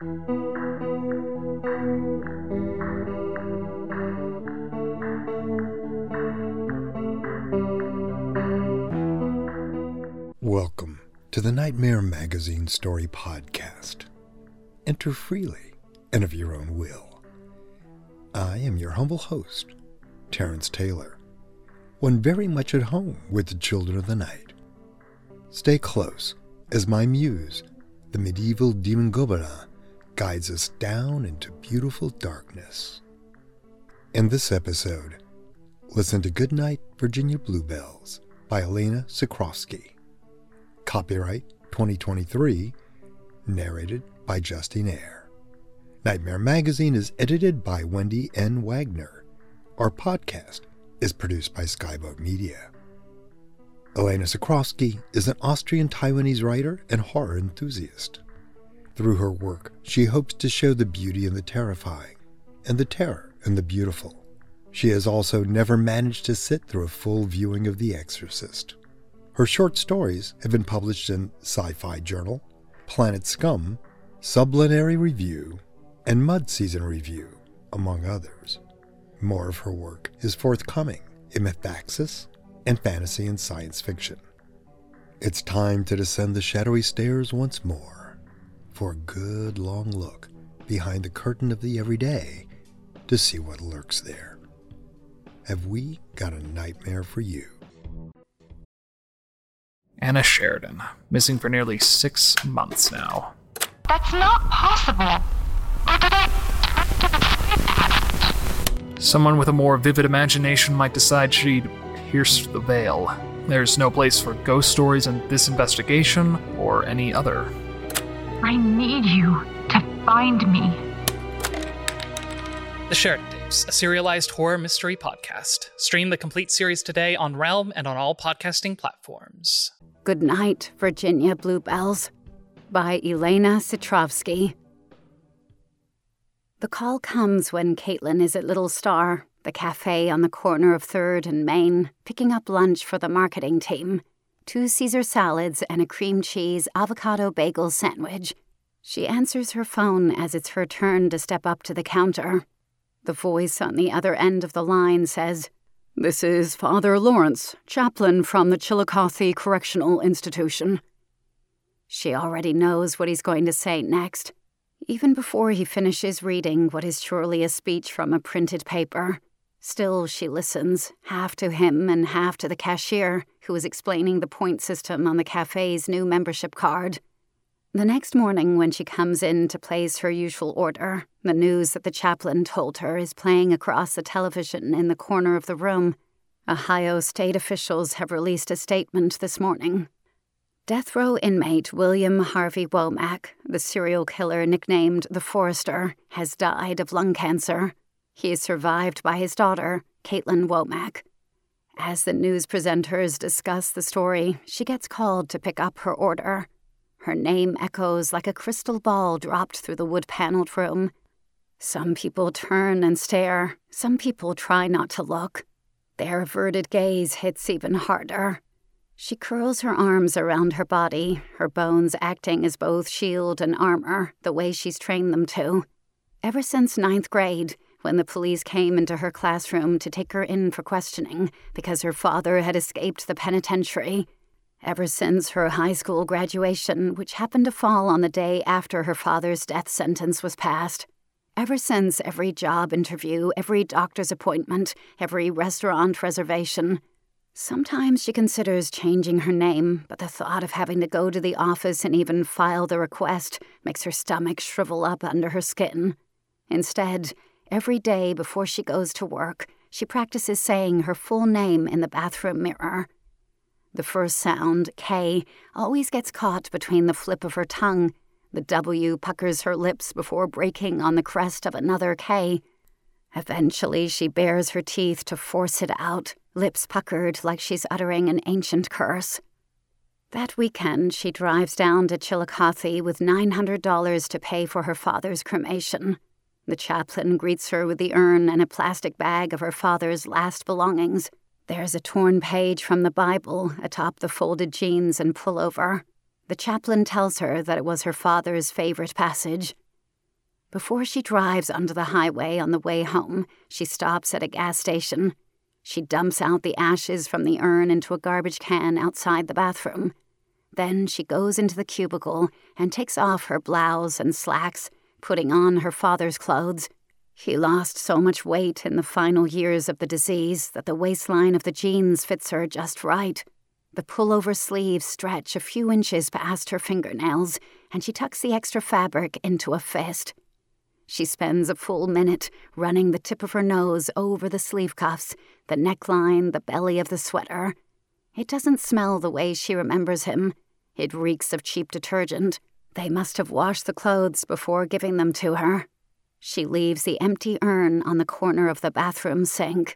Welcome to the Nightmare Magazine Story Podcast. Enter freely and of your own will. I am your humble host, Terrence Taylor, one very much at home with the children of the night. Stay close as my muse, the medieval demon Gobara, guides us down into beautiful darkness. In this episode, listen to Goodnight, Virginia Bluebells by Elena Sikrovsky. Copyright 2023, narrated by Justine Eyre. Nightmare Magazine is edited by Wendy N. Wagner. Our podcast is produced by Skyboat Media. Elena Sikrovsky is an Austrian-Taiwanese writer and horror enthusiast. Through her work, she hopes to show the beauty in the terrifying and the terror in the beautiful. She has also never managed to sit through a full viewing of The Exorcist. Her short stories have been published in Sci-Fi Journal, Planet Scum, Sublunary Review, and Mud Season Review, among others. More of her work is forthcoming in Mythaxis and fantasy and science fiction. It's time to descend the shadowy stairs once more for a good long look behind the curtain of the everyday to see what lurks there. Have we got a nightmare for you? Anna Sheridan, missing for nearly 6 months now. That's not possible. Or did I Someone with a more vivid imagination might decide she'd pierce the veil. There's no place for ghost stories in this investigation or any other. I need you to find me. The Sheridan Tapes, a serialized horror mystery podcast. Stream the complete series today on Realm and on all podcasting platforms. Goodnight, Virginia Bluebells by Elena Sikrovsky. The call comes when Caitlin is at Little Star, the cafe on the corner of 3rd and Main, picking up lunch for the marketing team. 2 Caesar salads and a cream cheese avocado bagel sandwich. She answers her phone as it's her turn to step up to the counter. The voice on the other end of the line says, "This is Father Lawrence, chaplain from the Chillicothe Correctional Institution." She already knows what he's going to say next, even before he finishes reading what is surely a speech from a printed paper. Still, she listens, half to him and half to the cashier, who is explaining the point system on the cafe's new membership card. The next morning, when she comes in to place her usual order, the news that the chaplain told her is playing across the television in the corner of the room. Ohio state officials have released a statement this morning. Death row inmate William Harvey Womack, the serial killer nicknamed the Forester, has died of lung cancer. He is survived by his daughter, Caitlin Womack. As the news presenters discuss the story, she gets called to pick up her order. Her name echoes like a crystal ball dropped through the wood-paneled room. Some people turn and stare. Some people try not to look. Their averted gaze hits even harder. She curls her arms around her body, her bones acting as both shield and armor, the way she's trained them to. Ever since 9th grade, when the police came into her classroom to take her in for questioning because her father had escaped the penitentiary. Ever since her high school graduation, which happened to fall on the day after her father's death sentence was passed. Ever since every job interview, every doctor's appointment, every restaurant reservation. Sometimes she considers changing her name, but the thought of having to go to the office and even file the request makes her stomach shrivel up under her skin. Instead, every day before she goes to work, she practices saying her full name in the bathroom mirror. The first sound, K, always gets caught between the flip of her tongue. The W puckers her lips before breaking on the crest of another K. Eventually, she bares her teeth to force it out, lips puckered like she's uttering an ancient curse. That weekend, she drives down to Chillicothe with $900 to pay for her father's cremation. The chaplain greets her with the urn and a plastic bag of her father's last belongings. There's a torn page from the Bible atop the folded jeans and pullover. The chaplain tells her that it was her father's favorite passage. Before she drives onto the highway on the way home, she stops at a gas station. She dumps out the ashes from the urn into a garbage can outside the bathroom. Then she goes into the cubicle and takes off her blouse and slacks, putting on her father's clothes. He lost so much weight in the final years of the disease that the waistline of the jeans fits her just right. The pullover sleeves stretch a few inches past her fingernails, and she tucks the extra fabric into a fist. She spends a full minute running the tip of her nose over the sleeve cuffs, the neckline, the belly of the sweater. It doesn't smell the way she remembers him. It reeks of cheap detergent. They must have washed the clothes before giving them to her. She leaves the empty urn on the corner of the bathroom sink.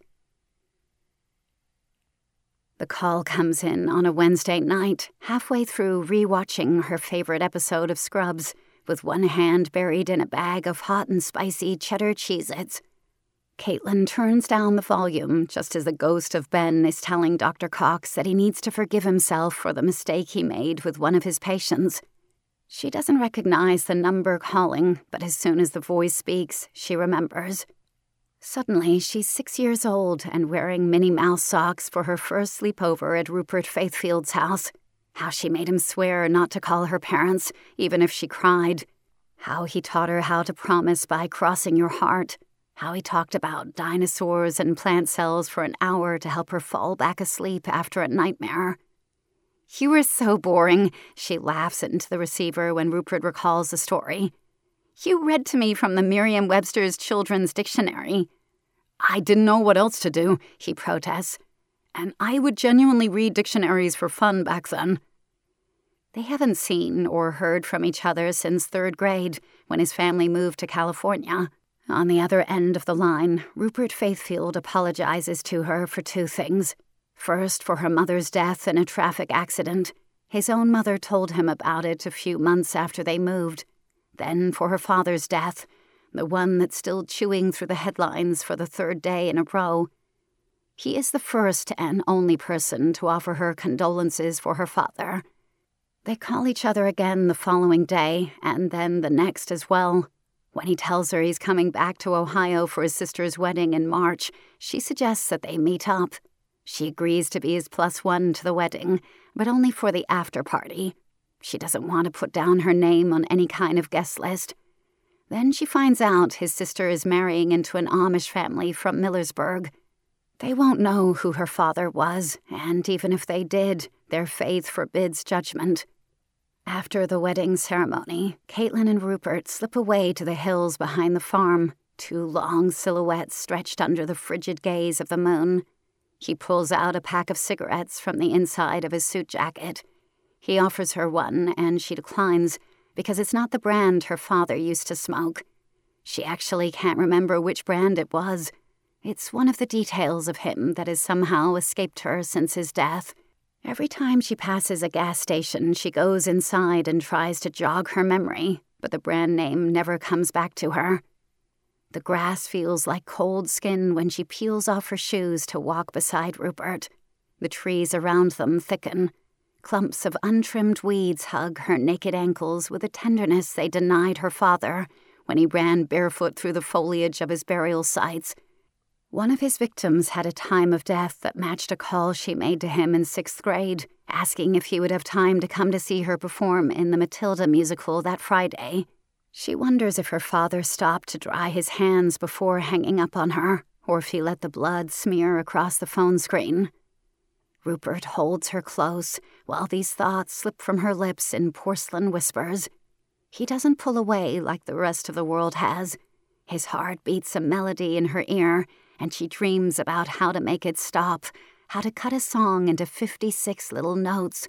The call comes in on a Wednesday night, halfway through rewatching her favorite episode of Scrubs, with one hand buried in a bag of hot and spicy cheddar Cheez-Its. Caitlin turns down the volume just as the ghost of Ben is telling Dr. Cox that he needs to forgive himself for the mistake he made with one of his patients. She doesn't recognize the number calling, but as soon as the voice speaks, she remembers. Suddenly, she's 6 years old and wearing Minnie Mouse socks for her first sleepover at Rupert Faithfield's house. How she made him swear not to call her parents, even if she cried. How he taught her how to promise by crossing your heart. How he talked about dinosaurs and plant cells for an hour to help her fall back asleep after a nightmare. "You were so boring," she laughs into the receiver when Rupert recalls the story. "You read to me from the Merriam-Webster's Children's Dictionary." "I didn't know what else to do," he protests. "And I would genuinely read dictionaries for fun back then." They haven't seen or heard from each other since 3rd grade, when his family moved to California. On the other end of the line, Rupert Faithfield apologizes to her for 2 things. First, for her mother's death in a traffic accident. His own mother told him about it a few months after they moved. Then for her father's death, the one that's still chewing through the headlines for the 3rd day in a row. He is the first and only person to offer her condolences for her father. They call each other again the following day, and then the next as well. When he tells her he's coming back to Ohio for his sister's wedding in March, she suggests that they meet up. She agrees to be his +1 to the wedding, but only for the after party. She doesn't want to put down her name on any kind of guest list. Then she finds out his sister is marrying into an Amish family from Millersburg. They won't know who her father was, and even if they did, their faith forbids judgment. After the wedding ceremony, Caitlin and Rupert slip away to the hills behind the farm, 2 long silhouettes stretched under the frigid gaze of the moon. He pulls out a pack of cigarettes from the inside of his suit jacket. He offers her one, and she declines, because it's not the brand her father used to smoke. She actually can't remember which brand it was. It's one of the details of him that has somehow escaped her since his death. Every time she passes a gas station, she goes inside and tries to jog her memory, but the brand name never comes back to her. The grass feels like cold skin when she peels off her shoes to walk beside Rupert. The trees around them thicken. Clumps of untrimmed weeds hug her naked ankles with a tenderness they denied her father when he ran barefoot through the foliage of his burial sites. One of his victims had a time of death that matched a call she made to him in 6th grade, asking if he would have time to come to see her perform in the Matilda musical that Friday. She wonders if her father stopped to dry his hands before hanging up on her, or if he let the blood smear across the phone screen. Rupert holds her close, while these thoughts slip from her lips in porcelain whispers. He doesn't pull away like the rest of the world has. His heart beats a melody in her ear, and she dreams about how to make it stop, how to cut a song into 56 little notes.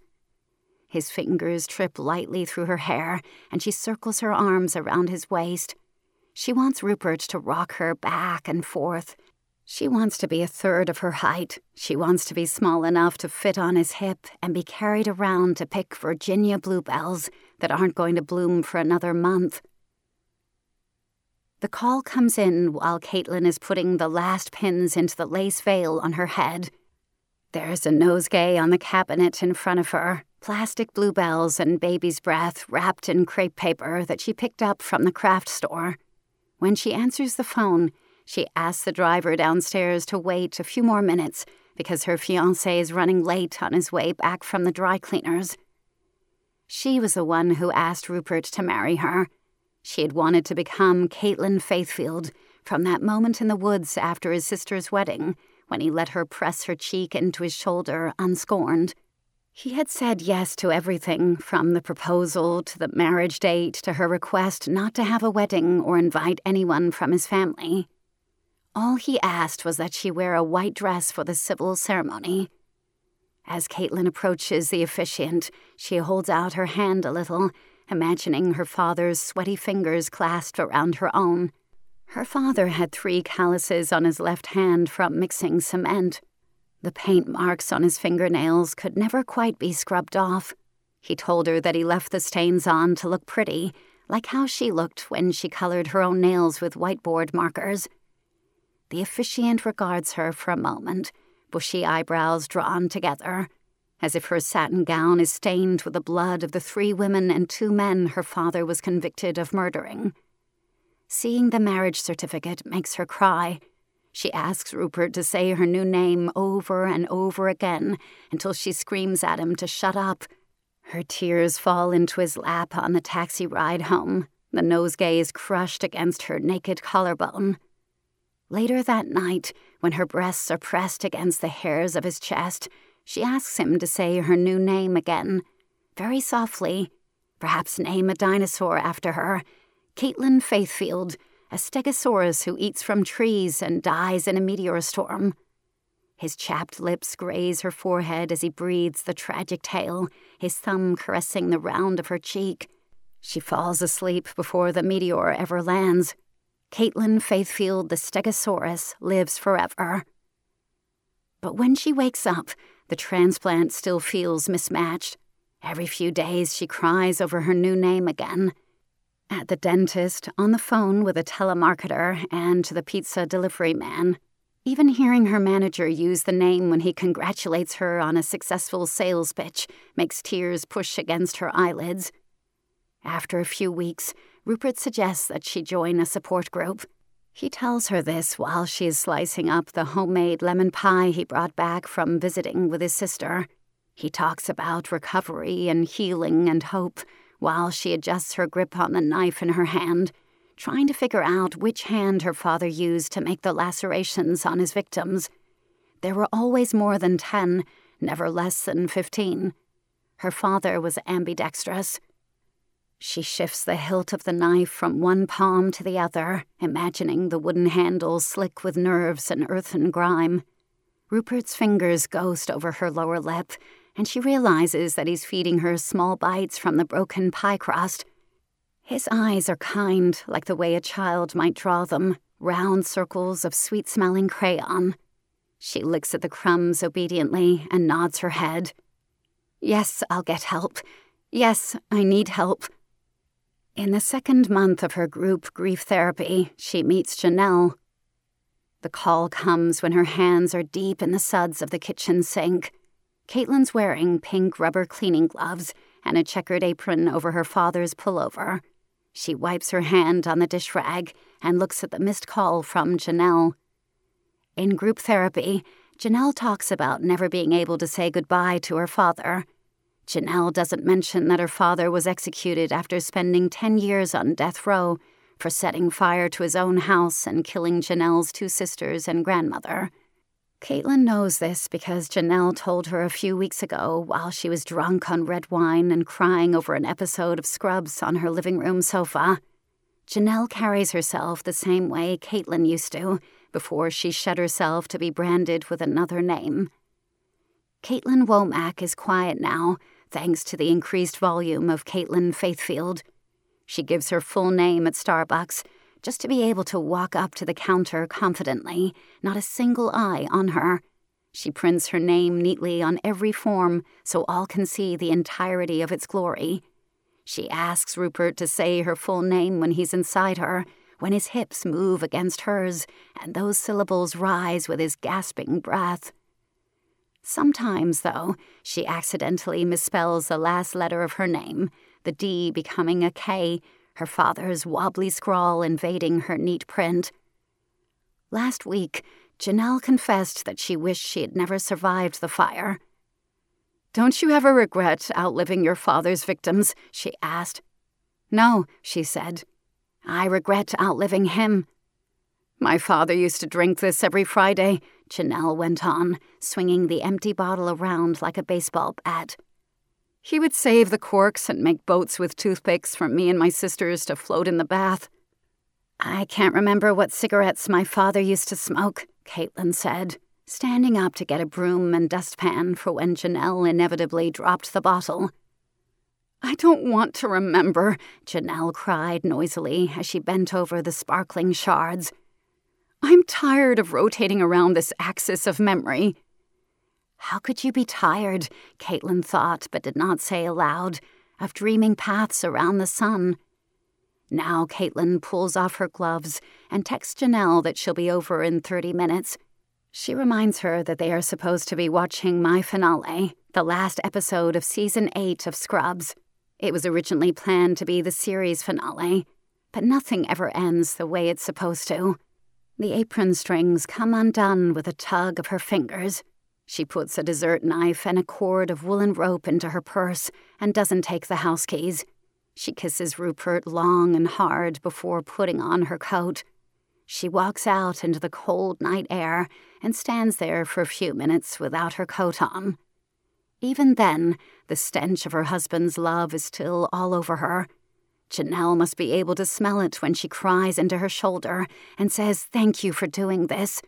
His fingers trip lightly through her hair, and she circles her arms around his waist. She wants Rupert to rock her back and forth. She wants to be 1/3 of her height. She wants to be small enough to fit on his hip and be carried around to pick Virginia bluebells that aren't going to bloom for another month. The call comes in while Caitlin is putting the last pins into the lace veil on her head. There's a nosegay on the cabinet in front of her, plastic bluebells and baby's breath wrapped in crepe paper that she picked up from the craft store. When she answers the phone, she asks the driver downstairs to wait a few more minutes because her fiancé is running late on his way back from the dry cleaners. She was the one who asked Rupert to marry her. She had wanted to become Caitlin Faithfield from that moment in the woods after his sister's wedding, when he let her press her cheek into his shoulder unscorned. He had said yes to everything, from the proposal to the marriage date to her request not to have a wedding or invite anyone from his family. All he asked was that she wear a white dress for the civil ceremony. As Caitlin approaches the officiant, she holds out her hand a little, imagining her father's sweaty fingers clasped around her own. Her father had 3 calluses on his left hand from mixing cement. The paint marks on his fingernails could never quite be scrubbed off. He told her that he left the stains on to look pretty, like how she looked when she colored her own nails with whiteboard markers. The officiant regards her for a moment, bushy eyebrows drawn together, as if her satin gown is stained with the blood of the 3 women and 2 men her father was convicted of murdering. Seeing the marriage certificate makes her cry. She asks Rupert to say her new name over and over again until she screams at him to shut up. Her tears fall into his lap on the taxi ride home. The nosegay is crushed against her naked collarbone. Later that night, when her breasts are pressed against the hairs of his chest, she asks him to say her new name again, very softly, perhaps name a dinosaur after her, Caitlin Faithfield, a stegosaurus who eats from trees and dies in a meteor storm. His chapped lips graze her forehead as he breathes the tragic tale, his thumb caressing the round of her cheek. She falls asleep before the meteor ever lands. Caitlin Faithfield the stegosaurus lives forever. But when she wakes up, the transplant still feels mismatched. Every few days she cries over her new name again. At the dentist, on the phone with a telemarketer, and to the pizza delivery man. Even hearing her manager use the name when he congratulates her on a successful sales pitch makes tears push against her eyelids. After a few weeks, Rupert suggests that she join a support group. He tells her this while she is slicing up the homemade lemon pie he brought back from visiting with his sister. He talks about recovery and healing and hope, while she adjusts her grip on the knife in her hand, trying to figure out which hand her father used to make the lacerations on his victims. There were always more than 10, never less than 15. Her father was ambidextrous. She shifts the hilt of the knife from one palm to the other, imagining the wooden handle slick with nerves and earthen grime. Rupert's fingers ghost over her lower lip, and she realizes that he's feeding her small bites from the broken pie crust. His eyes are kind, like the way a child might draw them, round circles of sweet-smelling crayon. She licks at the crumbs obediently and nods her head. Yes, I'll get help. Yes, I need help. In the 2nd month of her group grief therapy, she meets Janelle. The call comes when her hands are deep in the suds of the kitchen sink. Caitlin's wearing pink rubber cleaning gloves and a checkered apron over her father's pullover. She wipes her hand on the dish rag and looks at the missed call from Janelle. In group therapy, Janelle talks about never being able to say goodbye to her father. Janelle doesn't mention that her father was executed after spending 10 years on death row for setting fire to his own house and killing Janelle's 2 sisters and grandmother. Caitlin knows this because Janelle told her a few weeks ago while she was drunk on red wine and crying over an episode of Scrubs on her living room sofa. Janelle carries herself the same way Caitlin used to before she shed herself to be branded with another name. Caitlin Womack is quiet now, thanks to the increased volume of Caitlin Faithfield. She gives her full name at Starbucks, just to be able to walk up to the counter confidently, not a single eye on her. She prints her name neatly on every form so all can see the entirety of its glory. She asks Rupert to say her full name when he's inside her, when his hips move against hers, and those syllables rise with his gasping breath. Sometimes, though, she accidentally misspells the last letter of her name, the D becoming a K, her father's wobbly scrawl invading her neat print. Last week, Janelle confessed that she wished she had never survived the fire. "Don't you ever regret outliving your father's victims?" she asked. "No," she said. "I regret outliving him." "My father used to drink this every Friday," Janelle went on, swinging the empty bottle around like a baseball bat. "He would save the corks and make boats with toothpicks for me and my sisters to float in the bath." "I can't remember what cigarettes my father used to smoke," Caitlin said, standing up to get a broom and dustpan for when Janelle inevitably dropped the bottle. "I don't want to remember," Janelle cried noisily as she bent over the sparkling shards. "I'm tired of rotating around this axis of memory." How could you be tired, Caitlin thought but did not say aloud, of dreaming paths around the sun? Now Caitlin pulls off her gloves and texts Janelle that she'll be over in 30 minutes. She reminds her that they are supposed to be watching my finale, the last episode of Season 8 of Scrubs. It was originally planned to be the series finale, but nothing ever ends the way it's supposed to. The apron strings come undone with a tug of her fingers. She puts a dessert knife and a cord of woolen rope into her purse and doesn't take the house keys. She kisses Rupert long and hard before putting on her coat. She walks out into the cold night air and stands there for a few minutes without her coat on. Even then, the stench of her husband's love is still all over her. Janelle must be able to smell it when she cries into her shoulder and says, "Thank you for doing this."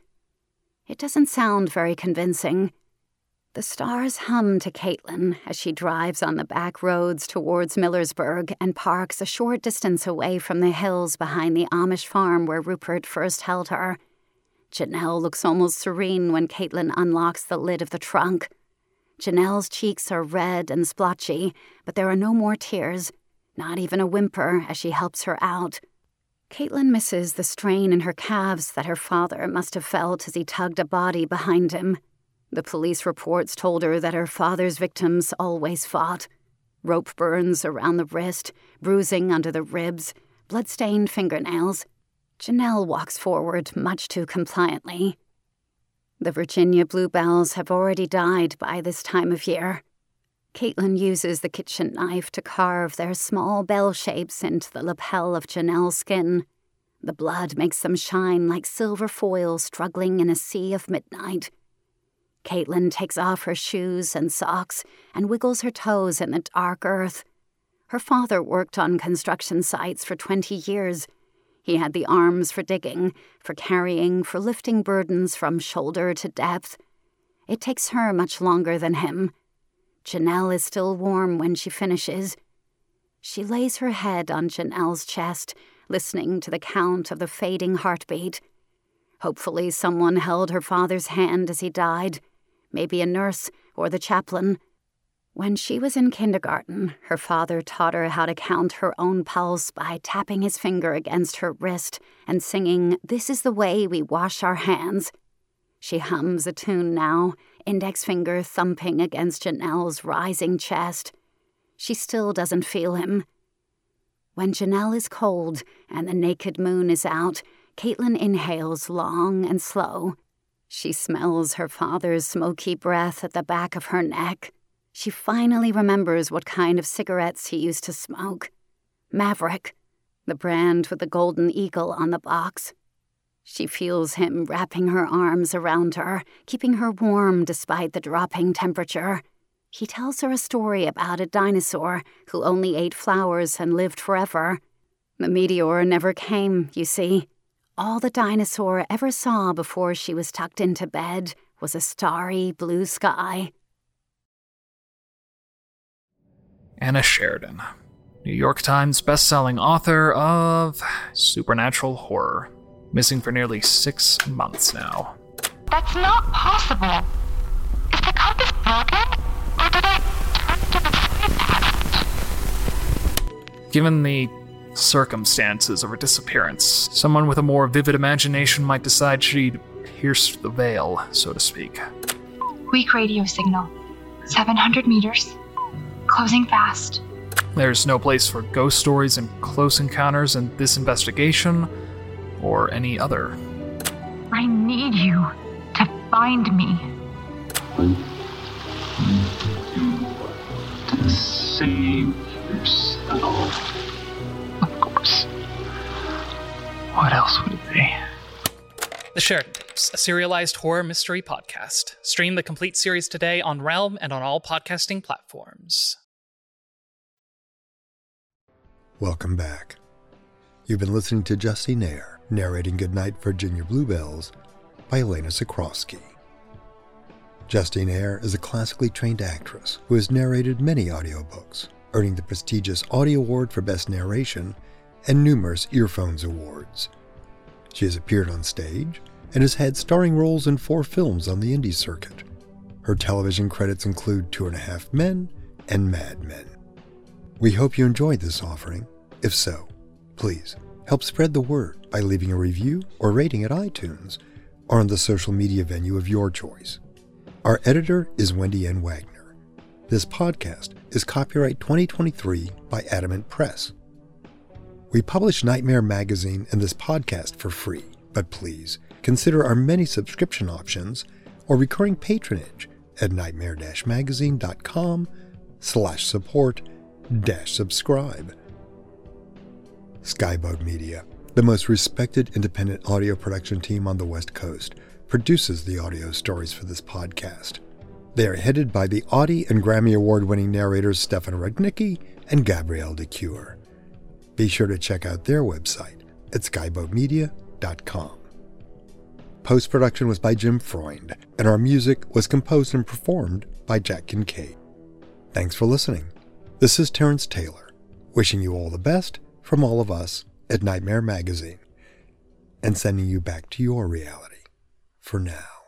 It doesn't sound very convincing. The stars hum to Caitlin as she drives on the back roads towards Millersburg and parks a short distance away from the hills behind the Amish farm where Rupert first held her. Janelle looks almost serene when Caitlin unlocks the lid of the trunk. Janelle's cheeks are red and splotchy, but there are no more tears, not even a whimper as she helps her out. Caitlin misses the strain in her calves that her father must have felt as he tugged a body behind him. The police reports told her that her father's victims always fought. Rope burns around the wrist, bruising under the ribs, blood-stained fingernails. Janelle walks forward much too compliantly. The Virginia bluebells have already died by this time of year. Caitlin uses the kitchen knife to carve their small bell shapes into the lapel of Janelle's skin. The blood makes them shine like silver foil struggling in a sea of midnight. Caitlin takes off her shoes and socks and wiggles her toes in the dark earth. Her father worked on construction sites for 20 years. He had the arms for digging, for carrying, for lifting burdens from shoulder to depth. It takes her much longer than him. Janelle is still warm when she finishes. She lays her head on Janelle's chest, listening to the count of the fading heartbeat. Hopefully someone held her father's hand as he died, maybe a nurse or the chaplain. When she was in kindergarten, her father taught her how to count her own pulse by tapping his finger against her wrist and singing, "This is the way we wash our hands." She hums a tune now, index finger thumping against Janelle's rising chest. She still doesn't feel him. When Janelle is cold and the naked moon is out, Caitlin inhales long and slow. She smells her father's smoky breath at the back of her neck. She finally remembers what kind of cigarettes he used to smoke. Maverick, the brand with the golden eagle on the box. She feels him wrapping her arms around her, keeping her warm despite the dropping temperature. He tells her a story about a dinosaur who only ate flowers and lived forever. The meteor never came, you see. All the dinosaur ever saw before she was tucked into bed was a starry blue sky. Anna Sheridan, New York Times bestselling author of supernatural horror. Missing for nearly 6 months now. That's not possible. Is the compass broken? Or did I turn to the past? Given the circumstances of her disappearance, someone with a more vivid imagination might decide she'd pierce the veil, so to speak. Weak radio signal. 700 meters. Closing fast. There's no place for ghost stories and close encounters in this investigation or any other. I need you to find me. To save yourself. Of course. What else would it be? The Sheridan Tapes, a serialized horror mystery podcast. Stream the complete series today on Realm and on all podcasting platforms. Welcome back. You've been listening to Justine Eyre, narrating Goodnight, Virginia Bluebells by Elena Sokrovsky. Justine Eyre is a classically trained actress who has narrated many audiobooks, earning the prestigious Audie Award for Best Narration and numerous Earphones Awards. She has appeared on stage and has had starring roles in 4 films on the indie circuit. Her television credits include 2.5 Men and Mad Men. We hope you enjoyed this offering. If so, please help spread the word by leaving a review or rating at iTunes or on the social media venue of your choice. Our editor is Wendy N. Wagner. This podcast is copyright 2023 by Adamant Press. We publish Nightmare Magazine and this podcast for free, but please consider our many subscription options or recurring patronage at nightmare-magazine.com/support-subscribe. Skyboat Media, the most respected independent audio production team on the West Coast, produces the audio stories for this podcast. They are headed by the Audie and Grammy Award-winning narrators Stefan Rudnicki and Gabrielle de Cure. Be sure to check out their website at skyboatmedia.com. Post-production was by Jim Freund, and our music was composed and performed by Jack Kincaid. Thanks for listening. This is Terrence Taylor, wishing you all the best from all of us at Nightmare Magazine, and sending you back to your reality for now.